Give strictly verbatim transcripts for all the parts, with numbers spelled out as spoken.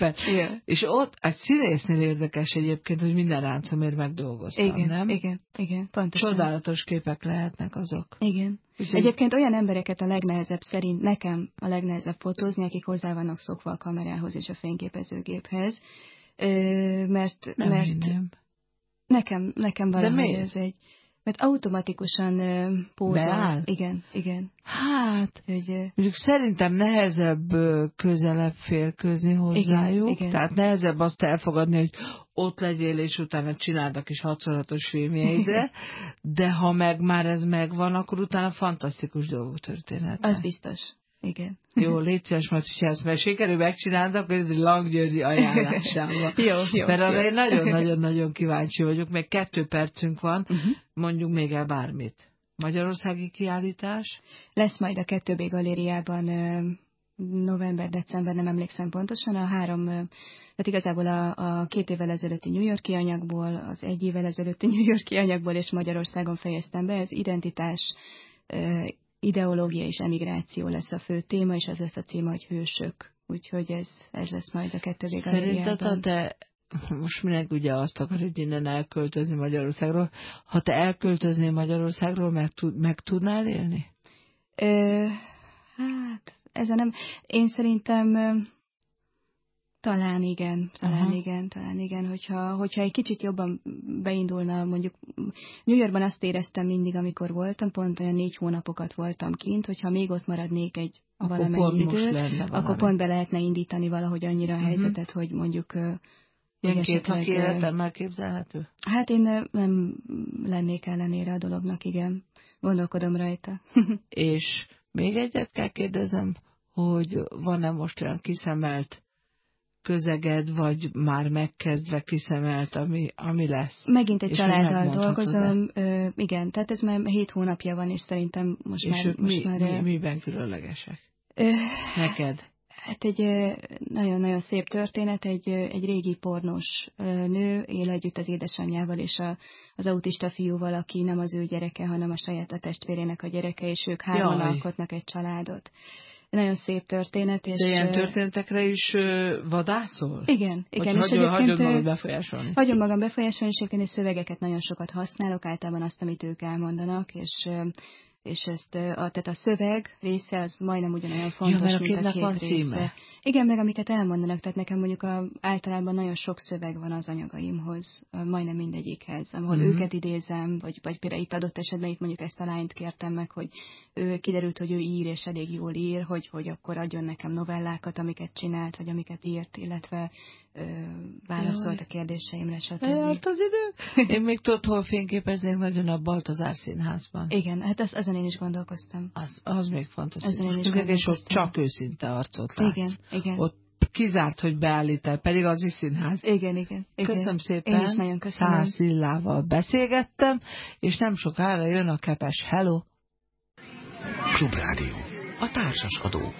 éppen. Yeah. És ott egy színésznél érdekes egyébként, hogy minden ráncomért megdolgoztam, igen, nem? Igen, igen, pontosan. Csodálatos képek lehetnek azok. Igen. Úgyhogy... Egyébként olyan embereket a legnehezebb szerint, nekem a legnehezebb fotózni, akik hozzá vannak szokva a kamerához és a fényképezőgéphez, mert, nem mert hinném. nekem, nekem valahogy ez egy... Mert automatikusan uh, pózol. Beáll? Igen, igen. Hát, hogy, uh, mondjuk szerintem nehezebb uh, közelebb férkőzni hozzájuk, igen, igen. Tehát nehezebb azt elfogadni, hogy ott legyél, és utána csináld a kis hatszorhatos filmjeidre, de ha meg már ez megvan, akkor utána fantasztikus dolgok történhetnek. Az biztos. Igen. Jó, légy szíves, majd, hogyha ezt meg sikerül megcsinálni, akkor ez egy Langgyörgyi ajánlásával. jó, jó. Mert arra jó. én nagyon-nagyon-nagyon kíváncsi vagyok, még kettő percünk van, uh-huh. mondjuk még el bármit. Magyarországi kiállítás? Lesz majd a kettő bé galériában november-december, nem emlékszem pontosan, a három, tehát igazából a, a két évvel ezelőtti New York-i anyagból, az egy évvel ezelőtti New York-i anyagból és Magyarországon fejeztem be, ez identitás, ideológia és emigráció lesz a fő téma, és az lesz a téma, hogy hősök. Úgyhogy ez, ez lesz majd a kettő bé galériában. Szerinted, te most mindenki ugye azt akar, hogy innen elköltözni Magyarországról. Ha te elköltöznél Magyarországról, meg, tud, meg tudnál élni? Ö, hát, ezen nem. Én szerintem talán igen, talán Aha. igen, talán igen, hogyha, hogyha egy kicsit jobban beindulna, mondjuk New Yorkban azt éreztem mindig, amikor voltam, pont olyan négy hónapokat voltam kint, hogyha még ott maradnék egy akkor valamennyi idő, akkor pont be lehetne indítani valahogy annyira a uh-huh. helyzetet, hogy mondjuk ilyen két laki életem elképzelhető? Hát én nem lennék ellenére a dolognak, igen. Gondolkodom rajta. És még egyet kell kérdezem, hogy van-e most olyan kiszemelt közeged, vagy már megkezdve kiszemelt, ami, ami lesz? Megint egy családdal dolgozom, ö, igen, tehát ez már hét hónapja van, és szerintem most és már... ők most mi, már mi, miben különlegesek? Ö, Neked? Hát egy nagyon-nagyon szép történet, egy, egy régi pornós nő él együtt az édesanyjával és a, az autista fiúval, aki nem az ő gyereke, hanem a saját a testvérének a gyereke, és ők hárman Jaj. alkotnak egy családot. Nagyon szép történet. És de ilyen történetekre is vadászol? Igen. igen és hagyod, hagyod magad befolyásolni? Hagyom magam befolyásolni, és egyébként szövegeket nagyon sokat használok, általában azt, amit ők elmondanak, és... és ezt a, tehát a szöveg része az majdnem ugyanolyan fontos, ja, mint a kép van része. Címe. Igen, meg amiket elmondanak, tehát nekem mondjuk a, általában nagyon sok szöveg van az anyagaimhoz, majdnem mindegyikhez, ahol uh-huh. őket idézem, vagy, vagy például itt adott esetben itt mondjuk ezt a lányt kértem meg, hogy ő kiderült, hogy ő ír, és elég jól ír, hogy, hogy akkor adjon nekem novellákat, amiket csinált, vagy amiket írt, illetve ö, válaszolt Jaj. a kérdéseimre, stb. Lejárt az idő? Én még tudod, hol fényképeznék nagyon a Baltazár Színházban. Igen, hát az, azon én is gondolkoztam. Az, az még fantasztikus. Közeg, és ott csak őszinte arcot látsz. Igen, igen. Ott kizárt, hogy beállítál, pedig az is színház. Igen, igen. igen. Köszönöm szépen. Én is nagyon köszönöm. Szász Lillával beszélgettem, és nem sokára jön a Kepes Hello. Klubrádió. A társaskodó.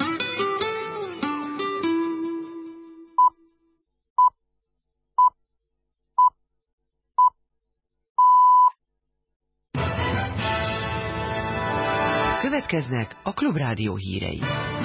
Következnek a Klubrádió hírei.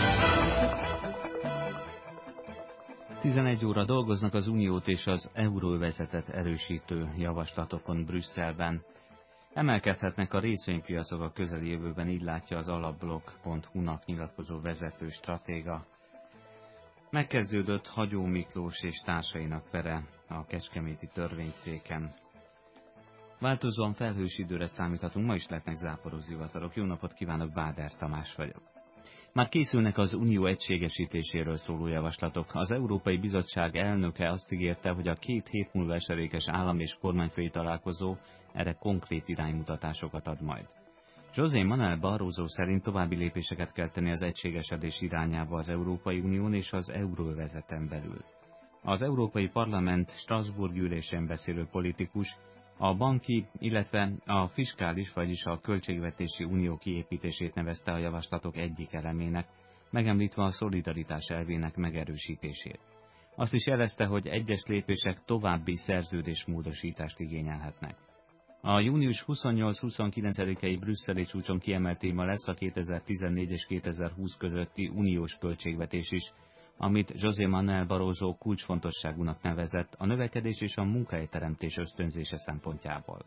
tizenegy óra dolgoznak az Uniót és az euróövezetet erősítő javaslatokon Brüsszelben. Emelkedhetnek a részvénypiacok a közeli jövőben, így látja az alapblog pont hu-nak nyilatkozó vezető stratéga. Megkezdődött Hagyó Miklós és társainak pere a kecskeméti törvényszéken. Változóan felhős időre számíthatunk, ma is lehetnek záporú zivatarok. Jó napot kívánok, Báder Tamás vagyok. Már készülnek az unió egységesítéséről szóló javaslatok. Az Európai Bizottság elnöke azt ígérte, hogy a két hét múlva esedékes állam és kormányfői találkozó erre konkrét iránymutatásokat ad majd. José Manuel Barroso szerint további lépéseket kell tenni az egységesedés irányába az Európai Unión és az euróövezeten belül. Az Európai Parlament Strasbourg ülésén beszélő politikus a banki, illetve a fiskális, vagyis a költségvetési unió kiépítését nevezte a javaslatok egyik elemének, megemlítve a szolidaritás elvének megerősítését. Azt is jelezte, hogy egyes lépések további szerződésmódosítást igényelhetnek. A június huszonnyolc-huszonkilencedikei brüsszeli csúcson kiemelt téma lesz a kétezer-tizennégy és kétezer-húsz közötti uniós költségvetés is, amit José Manuel Barroso kulcsfontosságúnak nevezett a növekedés és a munkahelyteremtés ösztönzése szempontjából.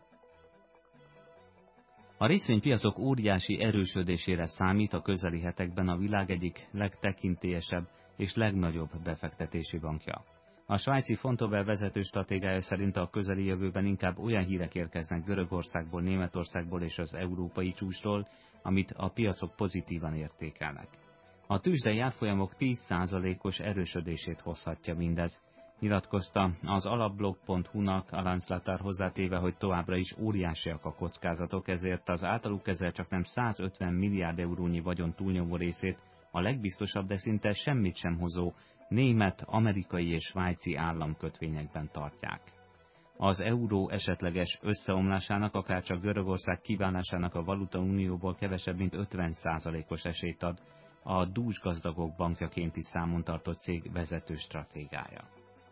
A részvénypiacok óriási erősödésére számít a közeli hetekben a világ egyik legtekintélyesebb és legnagyobb befektetési bankja. A svájci Vontobel vezető stratégiája szerint a közeli jövőben inkább olyan hírek érkeznek Görögországból, Németországból és az európai csúcsról, amit a piacok pozitívan értékelnek. A tőzsdei árfolyamok tíz százalékos erősödését hozhatja mindez, nyilatkozta az alapblog pont hu-nak Alan Slater, hozzátéve, hogy továbbra is óriásiak a kockázatok, ezért az általuk kezel csak nem százötven milliárd eurónyi vagyon túlnyomó részét a legbiztosabb, de szinte semmit sem hozó német, amerikai és svájci államkötvényekben tartják. Az euró esetleges összeomlásának, akárcsak Görögország kiválásának a valutaunióból kevesebb mint ötven százalékos esélyt ad a dúsgazdagok bankjaként is számon tartott cég vezető stratégája.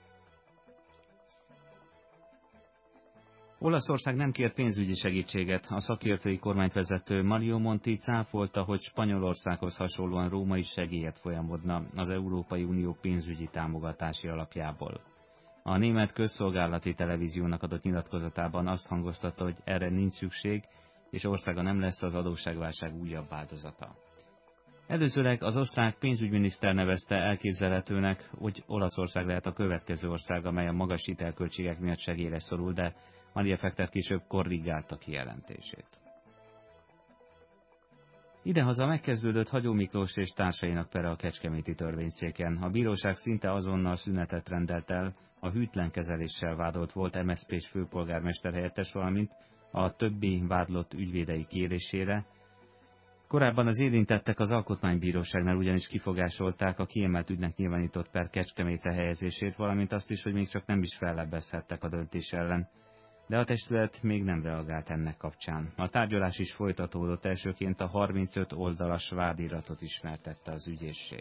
Olaszország nem kért pénzügyi segítséget. A szakértői kormányvezető Mario Monti cáfolta, hogy Spanyolországhoz hasonlóan Róma is segélyet folyamodna az Európai Unió pénzügyi támogatási alapjából. A német közszolgálati televíziónak adott nyilatkozatában azt hangoztatta, hogy erre nincs szükség, és országa nem lesz az adósságválság újabb áldozata. Előzőleg az osztrák pénzügyminiszter nevezte elképzelhetőnek, hogy Olaszország lehet a következő ország, amely a magas hitelköltségek miatt segélyre szorul, de Maria Fektet később korrigálta kijelentését. Idehaza megkezdődött Hagyó Miklós és társainak pere a kecskeméti törvényszéken. A bíróság szinte azonnal szünetet rendelt el a hűtlen kezeléssel vádolt volt em es zé pés főpolgármester helyettes, valamint a többi vádlott ügyvédei kérésére. Korábban az érintettek az alkotmánybíróságnál ugyanis kifogásolták a kiemelt ügynek nyilvánított per Kecskemétre helyezését, valamint azt is, hogy még csak nem is fellebbezhettek a döntés ellen. De a testület még nem reagált ennek kapcsán. A tárgyalás is folytatódott, elsőként a harmincöt oldalas vádiratot ismertette az ügyészség.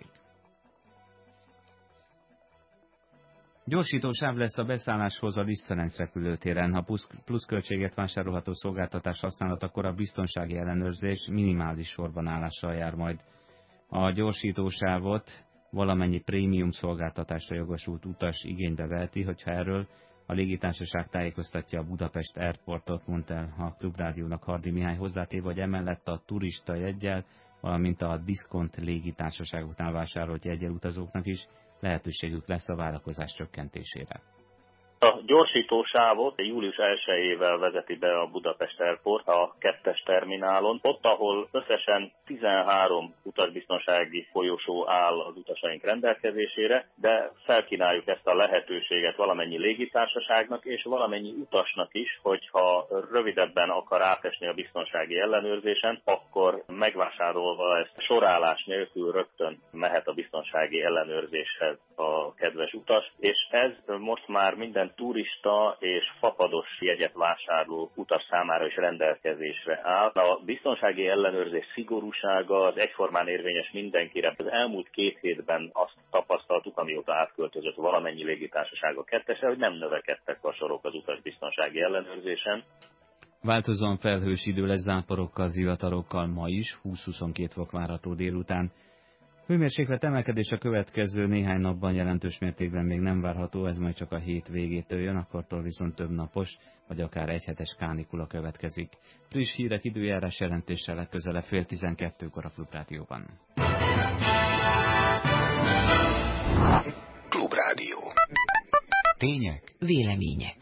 Gyorsító sáv lesz a beszálláshoz a Liszt Ferenc repülőtéren. A pluszköltséget vásárolható szolgáltatás használatakor a biztonsági ellenőrzés minimális sorban állással jár majd. A gyorsítósávot valamennyi prémium szolgáltatásra jogosult utas igénybe veheti, hogyha erről a légitársaság tájékoztatja a Budapest Airportot, mondta el a Klubrádiónak Hardy Mihály, hozzátéve, hogy emellett a turista jeggyel, valamint a diszkont légitársaságoknál vásárolt jeggyel utazóknak is lehetőségük lesz a várakozás csökkentésére. A gyorsítósávot július elsejével vezeti be a Budapest Airport a kettes terminálon, ott, ahol összesen tizenhárom utasbiztonsági folyosó áll az utasaink rendelkezésére, de felkínáljuk ezt a lehetőséget valamennyi légitársaságnak és valamennyi utasnak is, hogyha rövidebben akar átesni a biztonsági ellenőrzésen, akkor megvásárolva ezt sorállás nélkül rögtön mehet a biztonsági ellenőrzéshez a kedves utas, és ez most már minden turista és fapados jegyet vásárló utas számára is rendelkezésre áll. A biztonsági ellenőrzés szigorúsága az egyformán érvényes mindenkire. Az elmúlt két hétben azt tapasztaltuk, amióta átköltözött valamennyi légitársaság a kettesre, hogy nem növekedtek a sorok az utasbiztonsági ellenőrzésen. Változóan felhős idő lesz, záporokkal, zivatarokkal ma is, húsz-huszonkettő fok várható délután. Hőmérséklet emelkedés a következő néhány napban jelentős mértékben még nem várható, ez majd csak a hét végétől jön, akkortól viszont több napos, vagy akár egyhetes kánikula következik. Friss hírek, időjárás jelentéssel legközelebb fél tizenkettőkor a Klubrádióban. Klubrádió. Tények, vélemények.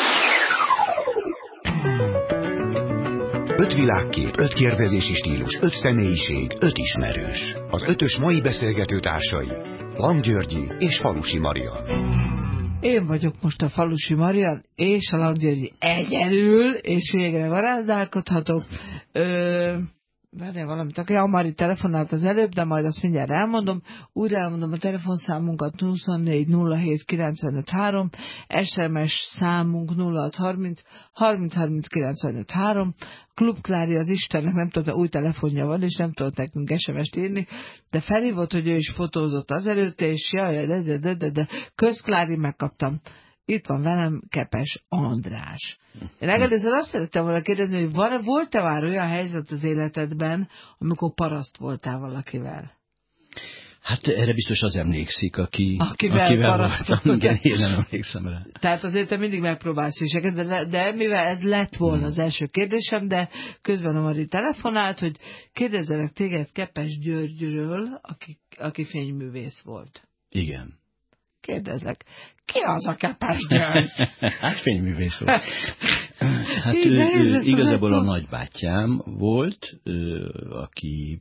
Öt világkép, öt kérdezési stílus, öt személyiség, öt ismerős. Az ötös mai beszélgető társai, Lang Györgyi és Falusi Marian. Én vagyok most a Falusi Marian, és a Lang Györgyi egyedül, és végre garázdálkodhatok. Ö... Várjál valamit, a Mari telefonált az előbb, de majd azt mindjárt elmondom. Újra elmondom a telefonszámunkat huszonnégy nulla hét kilencvenöt három, es em es számunk nulla hat harminc harminc harminc kilencvenöt három. Klub Klári az Istennek, nem tudta, új telefonja van, és nem tudott nekünk es em est írni, de felhívott, hogy ő is fotózott azelőtt, és jaj, de, de, de, de, de, Kösz Klári, megkaptam. Itt van velem Kepes András. Én legelőször azt szerettem volna kérdezni, hogy van, volt-e már olyan helyzet az életedben, amikor paraszt voltál valakivel? Hát erre biztos az emlékszik, aki, akivel, akivel voltam. Igen, én nem emlékszem rá. Tehát azért te mindig megpróbálsz viseket, de, de mivel ez lett volna hmm. az első kérdésem, de közben a Mari telefonált, hogy kérdezzelek téged Kepes Györgyről, aki, aki fényművész volt. Igen. Kérdezlek, ki az a Kepes György? Hát fényművész volt. Hát ő, ő, igazából a nagybátyám volt, ő, aki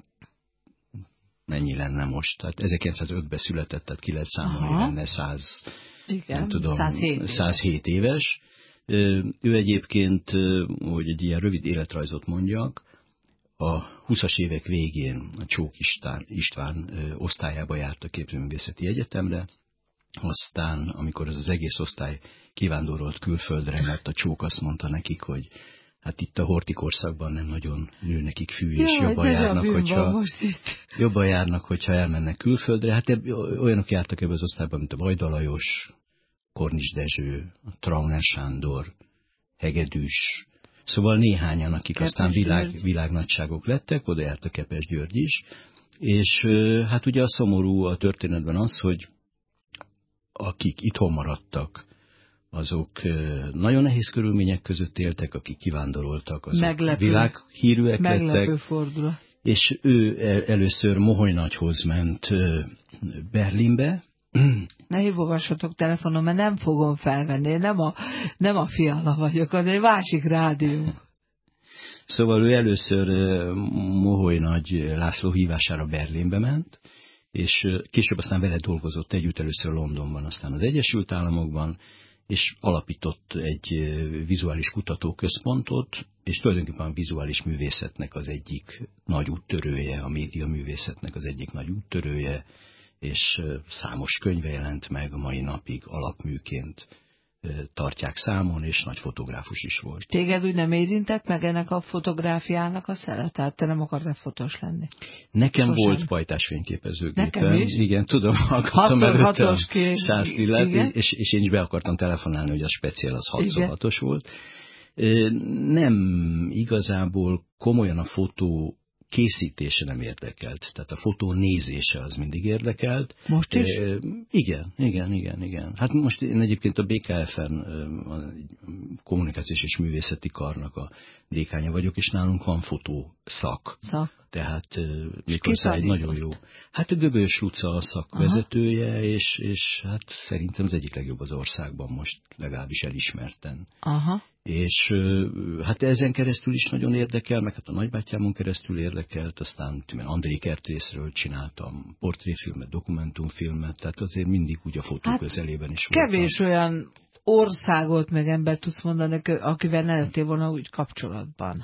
mennyi lenne most? Tehát ezerkilencszázötben született, tehát ki lehet számolni, lenne száz, igen, nem tudom, százhét, százhét éves. Ő egyébként, hogy egy ilyen rövid életrajzot mondjak, a húszas évek végén a Csók István, István osztályába járt a Képzőművészeti Egyetemre, aztán, amikor az, az egész osztály kivándorolt külföldre, mert a Csók azt mondta nekik, hogy hát itt a hortikorszakban nem nagyon nő nekik fű, és Jaj, jobban járnak, hogyha, jobban járnak, hogyha elmennek külföldre. Hát ebb, olyanok jártak ebbe az osztályban, mint a Vajda Lajos, Kornis Dezső, Trauner Sándor, Hegedűs, szóval néhányan, akik Kepes aztán világ, világnagyságok lettek, oda járt a Kepes György is, és hát ugye a szomorú a történetben az, hogy akik itthon maradtak, azok nagyon nehéz körülmények között éltek, akik kivándoroltak, azok meglepő, világhírűek meglepő lettek. Fordulat. És ő először Moholy Nagyhoz ment Berlinbe. Ne hívogassatok telefonon, mert nem fogom felvenni, nem a, nem a Fiala vagyok, az egy másik rádió. Szóval ő először Moholy Nagy László hívására Berlinbe ment, és később aztán vele dolgozott együtt, először Londonban, aztán az Egyesült Államokban, és alapított egy vizuális kutatóközpontot, és tulajdonképpen a vizuális művészetnek az egyik nagy úttörője, a média művészetnek az egyik nagy úttörője, és számos könyve jelent meg, a mai napig alapműként tartják számon, és nagy fotográfus is volt. Téged úgy nem érintett meg ennek a fotográfiának a szere? Tehát te nem akartál fotós lenni? Nekem Sosem. volt pajtás fényképezőgépem. Nekem is? Igen, tudom, hallgattam előtte a ké... száz lillát, és, és én is be akartam telefonálni, hogy a speciál az hatszor volt. Nem igazából komolyan a fotó készítése nem érdekelt. Tehát a fotó nézése az mindig érdekelt. Most is? E, igen, igen, igen, igen. Hát most én egyébként a bé ká ef-en a kommunikációs és művészeti karnak a dékánya vagyok, és nálunk van fotó szak. Szak. Tehát méghozzá egy nagyon jó. Hát a Göbölyös Luca a szakvezetője, és, és hát szerintem az egyik legjobb az országban most, legalábbis elismerten. Aha. És hát ezen keresztül is nagyon érdekel, meg hát a nagybátyámon keresztül érdekelt, aztán André Kertészről csináltam portréfilmet, dokumentumfilmet, tehát azért mindig úgy a fotó hát közelében is voltam. Kevés olyan országot meg ember tudsz mondani, akivel ne lettél volna úgy kapcsolatban.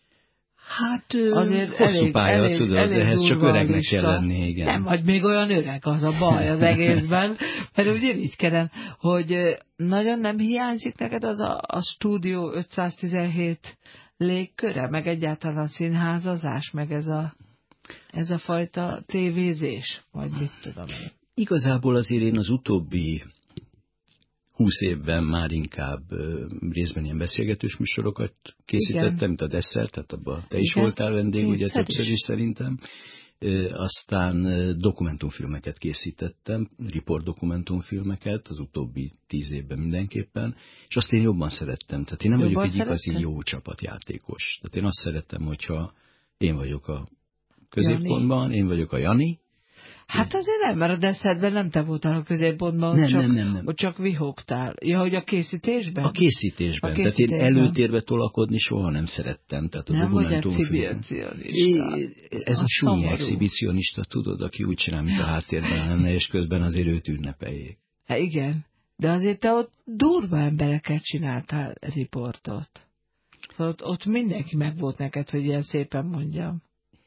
Hát azért hosszú elég, pálya, elég, tudod, elég de ehhez csak öregnek kell lenni, igen. Nem vagy még olyan öreg, az a baj az egészben, mert úgy irigykedem, hogy nagyon nem hiányzik neked az a, a stúdió ötszáztizenhét légköre, meg egyáltalán a színházazás, meg ez a, ez a fajta tévézés, vagy mit tudom én. Igazából azért én az utóbbi húsz évben már inkább részben ilyen beszélgetős műsorokat készítettem, igen, mint a Desszert, tehát abban te is igen voltál vendég, ugye többször is szerintem. Aztán dokumentumfilmeket készítettem, riport dokumentumfilmeket az utóbbi tíz évben mindenképpen, és azt én jobban szerettem. Tehát én nem jobban vagyok egy igazi jó csapatjátékos. Tehát én azt szerettem, hogyha én vagyok a középpontban, Jani. Én vagyok a Jani. Hát azért nem, mert a Desszertben nem te voltál a középpontban, nem, csak, nem, nem, nem. hogy csak vihogtál. Ja, hogy a készítésben? A készítésben. A készítésben. Tehát én előtérbe tolakodni soha nem szerettem. Tehát a nem vagy exhibicionista. Ez a súnyi exhibicionista, tudod, aki úgy csinál, mint a háttérben lenne, és közben azért őt ünnepeljék. Hát igen, de azért te ott durva embereket csináltál riportot. Ott, ott mindenki meg volt neked, hogy ilyen szépen mondjam.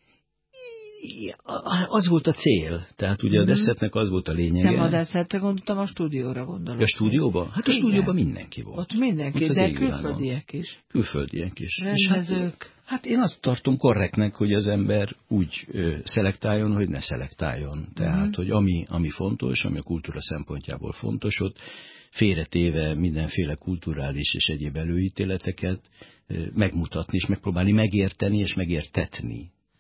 Az volt a cél. Tehát ugye a Desszertnek az volt a lényege. Nem a Desszertre gondoltam, a stúdióra gondolom. A stúdióban? Hát a igen, stúdióban mindenki volt. Ott mindenki, ott de külföldiek is. Külföldiek is. Rendezők. És hát, hát én azt tartom korrektnek, hogy az ember úgy ö, szelektáljon, hogy ne szelektáljon. Tehát, mm. hogy ami, ami fontos, ami a kultúra szempontjából fontos, ott félretéve mindenféle kulturális és egyéb előítéleteket ö, megmutatni, és megpróbálni megérteni, és megértetni.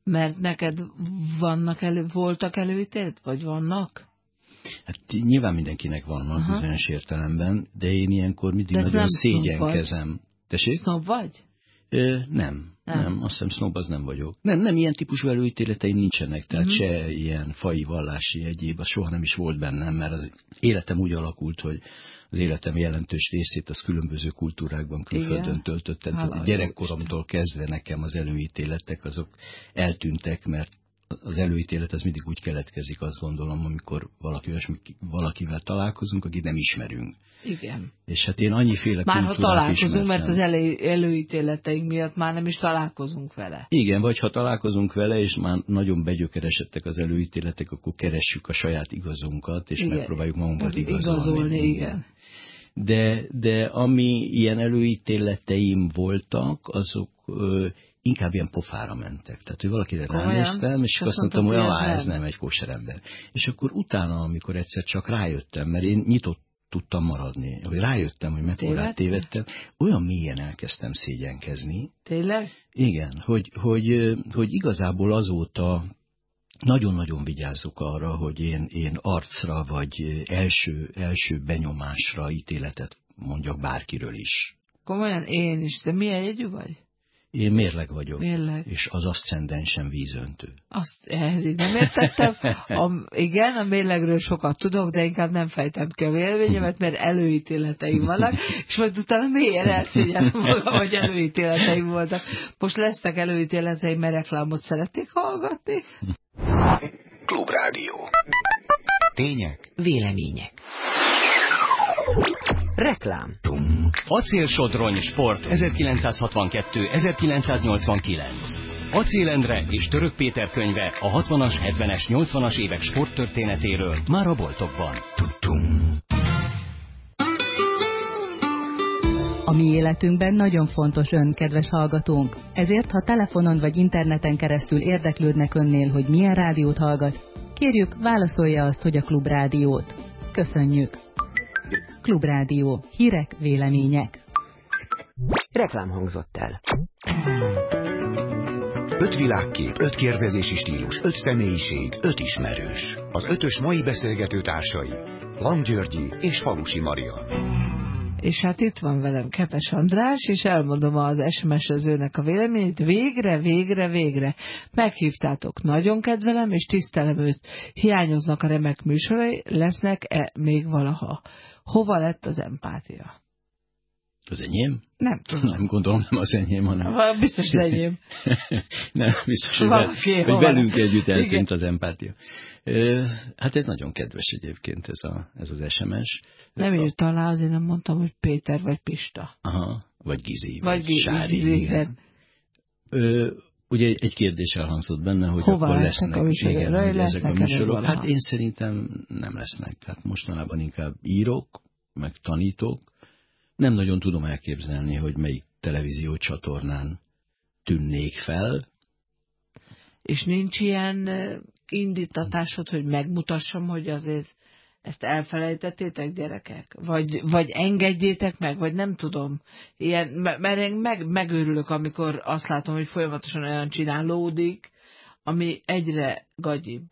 Mert neked vannak elő, voltak előítélet, vagy vannak? Hát nyilván mindenkinek vannak Aha. bizonyos értelemben, de én ilyenkor mindig de nagyon szégyenkezem. Tessék? Sznob vagy? Ö, nem, nem, nem, azt hiszem sznob az nem vagyok. Nem, nem ilyen típusú előítéleteim nincsenek, tehát uh-huh. se ilyen fai, vallási, egyéb, az soha nem is volt bennem, mert az életem úgy alakult, hogy az életem jelentős részét az különböző kultúrákban, külföldön töltöttem. Hát, gyerekkoromtól kezdve nekem az előítéletek azok eltűntek, mert az előítélet az mindig úgy keletkezik, azt gondolom, amikor valaki, valakivel találkozunk, akit nem ismerünk. Igen. És hát én annyiféle már kultúrát ha találkozunk, ismertem. mert az elő, előítéleteink miatt már nem is találkozunk vele. Igen, vagy ha találkozunk vele, és már nagyon begyökeresedtek az előítéletek, akkor keressük a saját igazunkat, és igen. megpróbáljuk magunkat igazolni. igazolni igen. De, de ami ilyen előítéleteim voltak, azok ö, inkább ilyen pofára mentek. Tehát, hogy valakire ránéztem, és azt mondtam, hogy ah, ez nem egy kóser ember. És akkor utána, amikor egyszer csak rájöttem, mert én nyitott tudtam maradni, hogy rájöttem, hogy mekkorát tévedtem, olyan mélyen elkezdtem szégyenkezni. Tényleg? Igen, hogy, hogy, hogy igazából azóta nagyon-nagyon vigyázzuk arra, hogy én, én arcra vagy első, első benyomásra ítéletet mondjak bárkiről is. Komolyan én is, de milyen jegyű vagy? Én mérleg vagyok, mérleg. És az aszcendensen vízöntő. Azt ehhez így nem értettem. A, igen, a mérlegről sokat tudok, de inkább nem fejtem ki a véleményemet, mert előítéleteim vannak, és majd utána mélyen elszégyellem magam, hogy előítéleteim voltak. Most lesznek előítéleteim, mert reklámot szeretnék hallgatni. Klubrádió. Tények. Vélemények. Reklám. Acélsodrony Sport ezerkilencszázhatvankettő ezerkilencszáznyolcvankilenc. Acél Endre és Török Péter könyve a hatvanas, hetvenes, nyolcvanas évek sporttörténetéről már a boltokban. A mi életünkben nagyon fontos ön, kedves hallgatónk. Ezért, ha telefonon vagy interneten keresztül érdeklődnek önnél, hogy milyen rádiót hallgat, kérjük, válaszolja azt, hogy a Klubrádiót. Köszönjük! Klubrádió. Hírek, vélemények. Reklám hangzott el. Öt világkép, öt kérdezési stílus, öt személyiség, öt ismerős. Az ötös mai beszélgető társai Lang Györgyi és Falusi Maria. És hát itt van velem Kepes András, és elmondom az es em es-ezőnek a véleményét. Végre, végre, végre. Meghívtátok, nagyon kedvelem, és tisztelem őt. Hiányoznak a remek műsorai, lesznek-e még valaha? Hova lett az empátia? Az enyém? Nem tudom. Nem gondolom, nem az enyém, hanem... Biztos enyém. Nem, biztos, hogy, Valaki, hogy velünk együtt eltűnt az empátia. Hát ez nagyon kedves egyébként, ez, a, ez az es em es. Nem írt alá, azért nem mondtam, hogy Péter vagy Pista. Aha, vagy Gizi, vagy, vagy Sári. Gizi, igen. Ö, ugye egy kérdés elhangzott benne, hogy hova akkor lesznek, a igen, Raj, hogy lesznek ezek a műsorok. Hát én szerintem nem lesznek. Hát mostanában inkább írok, meg tanítok. Nem nagyon tudom elképzelni, hogy melyik televízió csatornán tűnnék fel. És nincs ilyen indítatásod, hogy megmutassam, hogy azért ezt elfelejtettétek, gyerekek? Vagy, vagy engedjétek meg, vagy nem tudom. Ilyen, mert én meg, megőrülök, amikor azt látom, hogy folyamatosan olyan csinálódik, ami egyre gagyibb.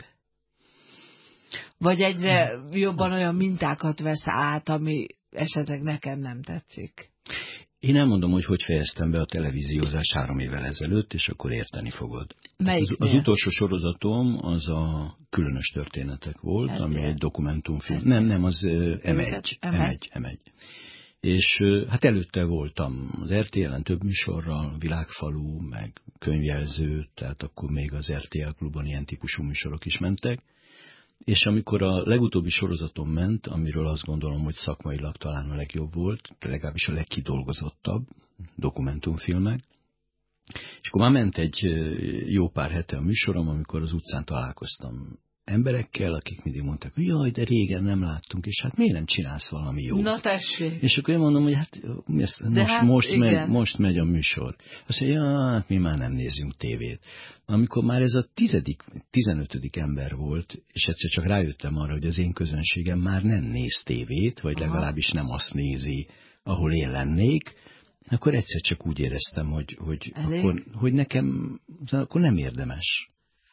Vagy egyre jobban olyan mintákat vesz át, ami esetleg nekem nem tetszik. Én elmondom, hogy hogy fejeztem be a televíziózást három évvel ezelőtt, és akkor érteni fogod. Az, az utolsó sorozatom az a Különös történetek volt, ez ami egy dokumentumfilm. Nem, nem, az em egy. em egy, em egy. És hát előtte voltam az er té el-en több műsorral, Világfalu, meg Könyvjelző, tehát akkor még az er té el Klubon ilyen típusú műsorok is mentek. És amikor a legutóbbi sorozatom ment, amiről azt gondolom, hogy szakmailag talán a legjobb volt, legalábbis a legkidolgozottabb dokumentumfilmek, és akkor már ment egy jó pár hete a műsorom, amikor az utcán találkoztam emberekkel, akik mindig mondták, hogy jaj, de régen nem láttunk, és hát miért nem csinálsz valami jót? Na tessék! És akkor én mondom, hogy hát most, hát most, megy, most megy a műsor. Azt mondja, ja, hát mi már nem nézünk tévét. Amikor már ez a tizedik, tizenötödik ember volt, és egyszer csak rájöttem arra, hogy az én közönségem már nem néz tévét, vagy legalábbis nem azt nézi, ahol én lennék, akkor egyszer csak úgy éreztem, hogy, hogy, akkor, hogy nekem akkor nem érdemes.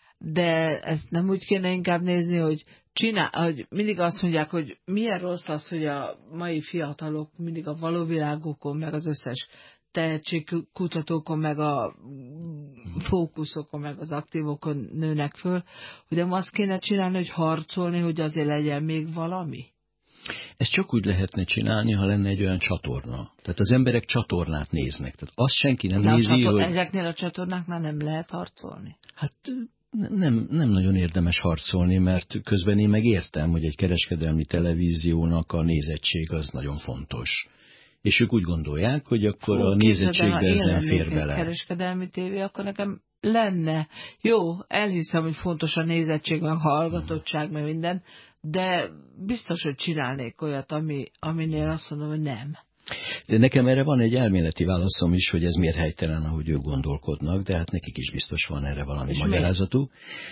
De ezt nem úgy kéne inkább nézni, hogy, csinál, hogy mindig azt mondják, hogy milyen rossz az, hogy a mai fiatalok mindig a való világokon, meg az összes tehetségkutatókon, meg a fókuszokon, meg az aktívokon nőnek föl, hogy nem azt kéne csinálni, hogy harcolni, hogy azért legyen még valami? Ezt csak úgy lehetne csinálni, ha lenne egy olyan csatorna. Tehát az emberek csatornát néznek. Tehát azt senki nem De nézi, csator- hogy... Ezeknél a csatornáknál nem lehet harcolni? Hát nem, nem nagyon érdemes harcolni, mert közben én meg értem, hogy egy kereskedelmi televíziónak a nézettség az nagyon fontos. És ők úgy gondolják, hogy akkor Fú, a nézettségbe ez nem fér bele. Ha kereskedelmi tévé, akkor nekem lenne. Jó, elhiszem, hogy fontos a nézettség, meg a hallgatottság, meg minden, de biztos, hogy csinálnék olyat, ami, aminél azt mondom, hogy nem. De nekem erre van egy elméleti válaszom is, hogy ez miért helytelen, ahogy ők gondolkodnak, de hát nekik is biztos van erre valami magyarázatuk.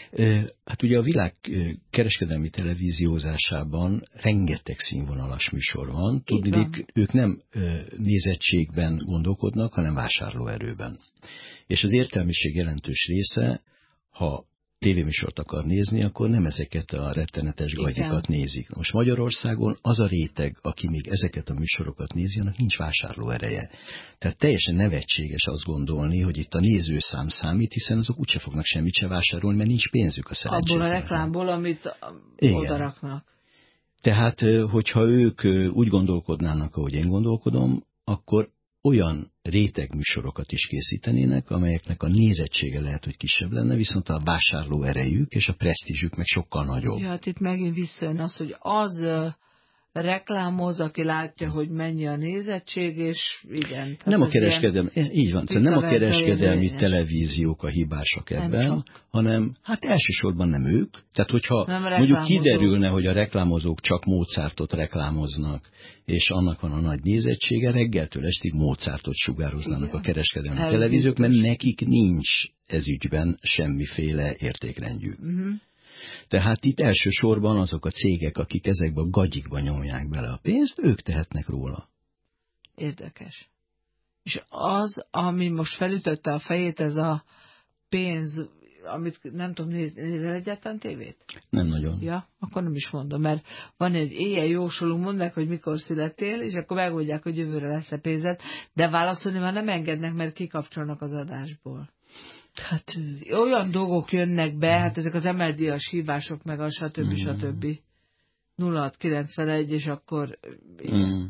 Hát ugye a világ kereskedelmi televíziózásában rengeteg színvonalas műsor van. Tudniillik, ők nem nézettségben gondolkodnak, hanem vásárlóerőben. És az értelmiség jelentős része, ha tévéműsort akar nézni, akkor nem ezeket a rettenetes gagyikat nézik. Most Magyarországon az a réteg, aki még ezeket a műsorokat nézi, annak nincs vásárlóereje. Tehát teljesen nevetséges azt gondolni, hogy itt a nézőszám számít, hiszen azok úgyse fognak semmit se vásárolni, mert nincs pénzük a szerencsétlen. Abból a reklámból, amit odaraknak. Tehát, hogyha ők úgy gondolkodnának, ahogy én gondolkodom, akkor olyan rétegműsorokat is készítenének, amelyeknek a nézettsége lehet, hogy kisebb lenne, viszont a vásárló erejük és a presztízsük meg sokkal nagyobb. Ja, hát itt megint visszajön az, hogy az reklámoz, aki látja, hogy mennyi a nézettség, és igen. Nem a kereskedelmi, így van, szóval nem a kereskedelmi televíziók a hibásak ebben, hanem hát elsősorban nem ők. Tehát hogyha mondjuk kiderülne, hogy a reklámozók csak Mozartot reklámoznak, és annak van a nagy nézettsége, reggeltől estig Mozartot sugároznának igen. a kereskedelmi Ez televíziók, mert nekik nincs ez ügyben semmiféle értékrendjük. Uh-huh. Tehát itt elsősorban azok a cégek, akik ezekbe a gagyikba nyomják bele a pénzt, ők tehetnek róla. Érdekes. És az, ami most felütötte a fejét, ez a pénz, amit nem tudom, néz, nézel egyáltalán tévét? Nem nagyon. Ja, akkor nem is mondom, mert van egy éjjel jósolunk, mondják, hogy mikor születtél, és akkor megmondják, hogy jövőre lesz-e pénzed, de válaszolni már nem engednek, mert kikapcsolnak az adásból. Hát olyan dolgok jönnek be, hát ezek az em el dé-as hívások, meg a stb. Mm. stb. nulla hat kilencvenegy, és akkor mm.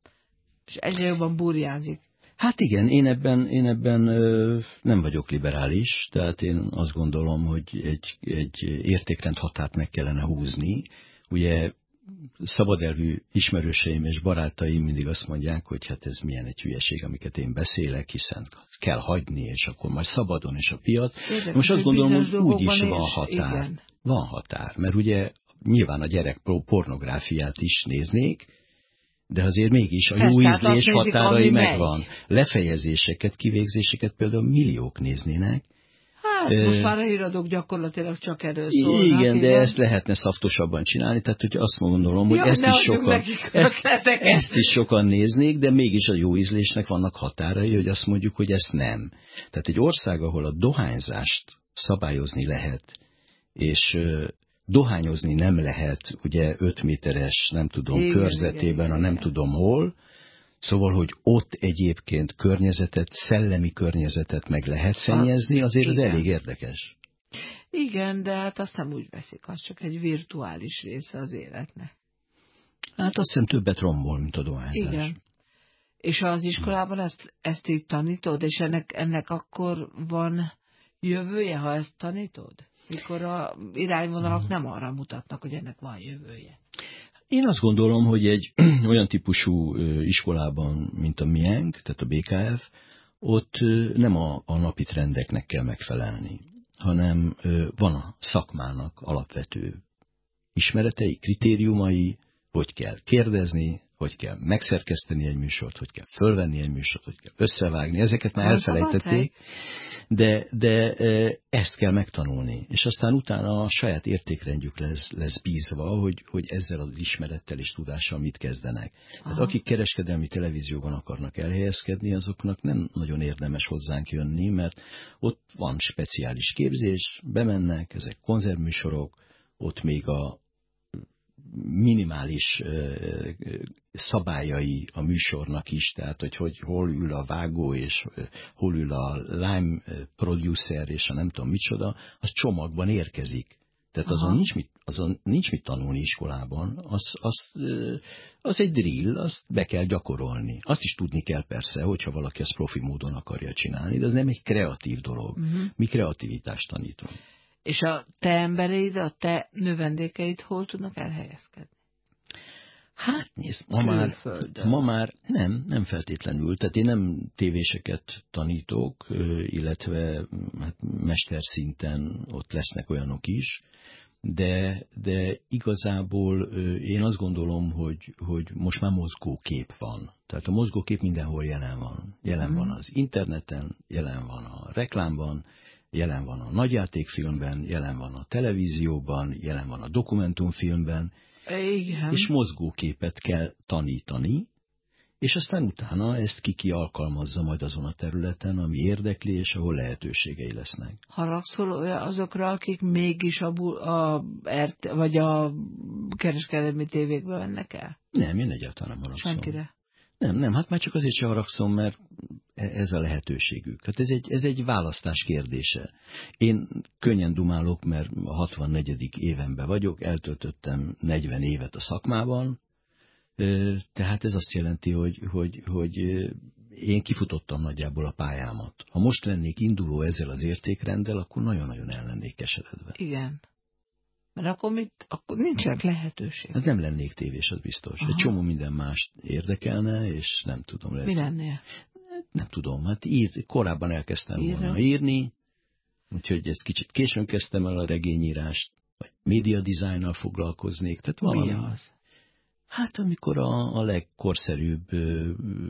és egyre jobban burjánzik. Hát igen, én ebben, én ebben ö, nem vagyok liberális, tehát én azt gondolom, hogy egy, egy értékrend határt meg kellene húzni. Ugye szabadelvű ismerőseim és barátaim mindig azt mondják, hogy hát ez milyen egy hülyeség, amiket én beszélek, hiszen kell hagyni, és akkor majd szabadon, és a piac. Érdekes, most azt gondolom, hogy úgyis van is, határ. Igen. Van határ, mert ugye nyilván a gyerek pornográfiát is néznék, de azért mégis a jó Ezt ízlés határai megvan. Megy. Lefejezéseket, kivégzéseket például milliók néznének. Hát e, most már a híradók gyakorlatilag csak erről szólnak. Igen, igen, de ezt lehetne szaftosabban csinálni, tehát hogy azt gondolom, hogy ja, ezt, is sokan, ezt, ezt is sokan néznék, de mégis a jó ízlésnek vannak határai, hogy azt mondjuk, hogy ezt nem. Tehát egy ország, ahol a dohányzást szabályozni lehet, és dohányozni nem lehet, ugye öt méteres, nem tudom, igen, körzetében, igen, a nem igen. tudom hol, szóval, hogy ott egyébként környezetet, szellemi környezetet meg lehet szennyezni, azért igen. az elég érdekes. Igen, de hát azt nem úgy veszik, az csak egy virtuális része az életnek. Hát azt hiszem többet rombol, mint a dohányzás. Igen. És az iskolában ezt, ezt így tanítod, és ennek, ennek akkor van jövője, ha ezt tanítod? Mikor a irányvonalak nem arra mutatnak, hogy ennek van jövője. Én azt gondolom, hogy egy olyan típusú iskolában, mint a miénk, tehát a bé ká ef, ott nem a, a napi trendeknek kell megfelelni, hanem van a szakmának alapvető ismeretei, kritériumai, hogy kell kérdezni, hogy kell megszerkeszteni egy műsort, hogy kell fölvenni egy műsort, hogy kell összevágni, ezeket már elfelejtették, de, de ezt kell megtanulni. És aztán utána a saját értékrendjük lesz, lesz bízva, hogy, hogy ezzel az ismerettel és tudással mit kezdenek. Hát akik kereskedelmi televízióban akarnak elhelyezkedni, azoknak nem nagyon érdemes hozzánk jönni, mert ott van speciális képzés, bemennek, ezek konzervműsorok, ott még a minimális szabályai a műsornak is, tehát hogy, hogy hol ül a vágó, és hol ül a line producer, és a nem tudom micsoda, az csomagban érkezik. Tehát azon nincs, mit, azon nincs mit tanulni iskolában, az, az, az egy drill, azt be kell gyakorolni. Azt is tudni kell persze, hogyha valaki ezt profi módon akarja csinálni, de az nem egy kreatív dolog. Uh-huh. Mi kreativitást tanítunk. És a te embereid, a te növendékeid hol tudnak elhelyezkedni? Hát nézd, ma már, ma már nem, nem feltétlenül. Tehát én nem tévéseket tanítok, illetve hát mesterszinten ott lesznek olyanok is, de, de igazából én azt gondolom, hogy, hogy most már mozgókép van. Tehát a mozgókép mindenhol jelen van. Jelen mm. van az interneten, jelen van a reklámban, jelen van a nagyjátékfilmben, jelen van a televízióban, jelen van a dokumentumfilmben, igen. És mozgóképet kell tanítani, és aztán utána ezt ki-ki alkalmazza majd azon a területen, ami érdekli, és ahol lehetőségei lesznek. Haragszol azokra, akik mégis a, a, vagy a kereskedelmi tévékbe mennek el? Nem, én egyáltalán nem haragszom. Senkire? Nem, nem, hát már csak azért sem haragszom, mert ez a lehetőségük. Hát ez egy, ez egy választás kérdése. Én könnyen dumálok, mert a hatvannegyedik évenben vagyok, eltöltöttem negyven évet a szakmában, tehát ez azt jelenti, hogy, hogy, hogy én kifutottam nagyjából a pályámat. Ha most lennék induló ezzel az értékrenddel, akkor nagyon-nagyon el lennék keseredve. Igen. Mert akkor, mit, akkor nincsenek lehetőség. Hát nem lennék tévés, az biztos. Aha. Egy csomó minden mást érdekelne, és nem tudom. Lehet, mi lennél? Nem tudom, hát ír, korábban elkezdtem Írni. volna írni, úgyhogy ezt kicsit későn kezdtem el a regényírást, vagy média designnal foglalkoznék. Tehát valami. Mi az? Hát amikor a, a legkorszerűbb ö,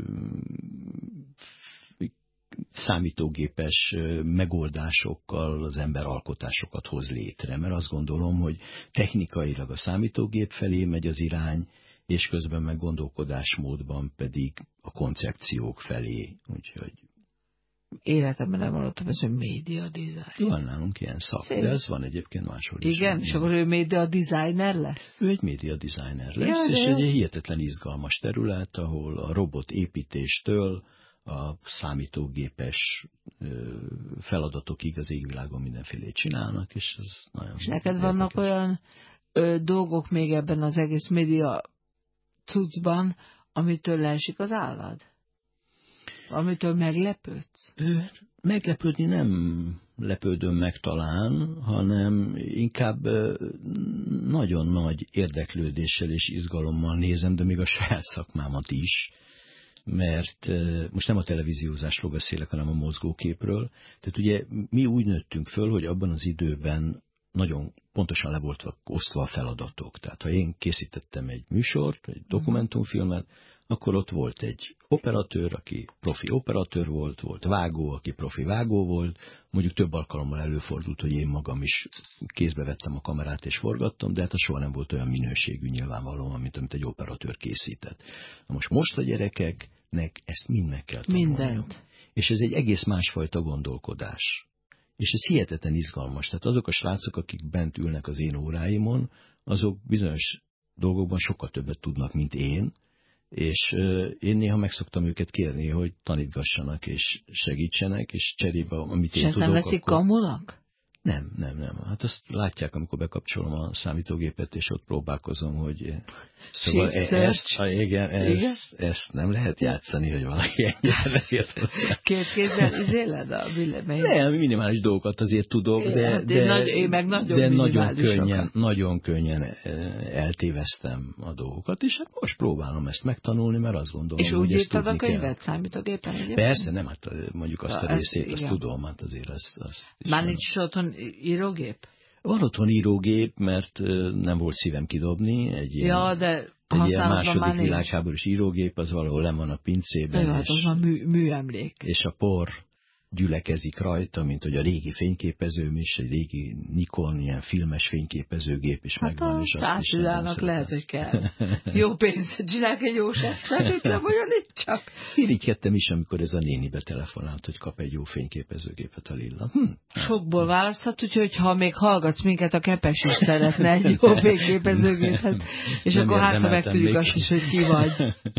számítógépes megoldásokkal az ember alkotásokat hoz létre, mert azt gondolom, hogy technikailag a számítógép felé megy az irány, és közben meg gondolkodásmódban pedig a koncepciók felé, úgyhogy... Életemben nem hallottam ezt, hogy média design. Van nálunk ilyen szak, Szép. De ez van egyébként máshol is. Igen, és akkor ő média designer lesz? Ő egy média designer lesz, ja, és egy hihetetlen izgalmas terület, ahol a robot építéstől a számítógépes feladatokig az égvilágon mindenfélét csinálnak, és ez nagyon... És neked érdekes. Vannak olyan ö, dolgok még ebben az egész média cuccban, amitől leesik az állad? Amitől meglepődsz? Ö, meglepődni nem lepődöm meg talán, hanem inkább nagyon nagy érdeklődéssel és izgalommal nézem, de még a saját szakmámat is, mert most nem a televíziózásról beszélek, hanem a mozgóképről. Tehát ugye mi úgy nőttünk föl, hogy abban az időben nagyon pontosan le voltak osztva a feladatok. Tehát ha én készítettem egy műsort, egy dokumentumfilmet, akkor ott volt egy operatőr, aki profi operatőr volt, volt vágó, aki profi vágó volt. Mondjuk több alkalommal előfordult, hogy én magam is kézbe vettem a kamerát és forgattam, de hát az soha nem volt olyan minőségű nyilvánvalóan, mint amit egy operatőr készített. Na most most a gyerekeknek ezt mind meg kell tanulni. Mindent. És ez egy egész másfajta gondolkodás. És ez hihetetlen izgalmas. Tehát azok a srácok, akik bent ülnek az én óráimon, azok bizonyos dolgokban sokkal többet tudnak, mint én, és én néha meg szoktam őket kérni, hogy tanítgassanak és segítsenek, és cserébe, amit én és tudok. És nem veszik akkor... kamunak? Nem, nem, nem. Hát azt látják, amikor bekapcsolom a számítógépet, és ott próbálkozom, hogy... Szóval ezt, igen, ezt, ezt nem lehet játszani, hogy valaki ennyire ért hozzá. Két kézzel izéled a billemei? Nem, minimális dolgokat azért tudok, de, hát de, én nagy, én meg nagyon, de nagyon, könnyen, nagyon könnyen eltéveztem a dolgokat, és hát most próbálom ezt megtanulni, mert azt gondolom, és hogy ezt tudni kell. És úgy írtad a könyvet számítógépen? Egyébként? Persze, nem, hát mondjuk azt a, a részét, azt tudom, hát azért azt... azt már nincs is otthon írógép? Van otthon írógép, mert nem volt szívem kidobni. Egy ja, ilyen... de egy ilyen második világháborús írógép, az valahol le van a pincében. Jó, hát az a mű, műemlék. És a por gyülekezik rajta, mint hogy a régi fényképezőm is, egy régi Nikon, ilyen filmes fényképezőgép is hát megvan. Hát a társadalmak lehet, hogy kell. Jó pénzt csinálják egy jó seftet, itt nem olyan itt csak. Irigykedtem is, amikor ez a néni betelefonált, hogy kap egy jó fényképezőgépet a Lilla. Hm, sokból választhat, úgyhogy ha még hallgatsz minket, a Kepes is szeretne egy jó fényképezőgépet, és nem akkor hátra megtudjuk azt is, hogy ki vagy.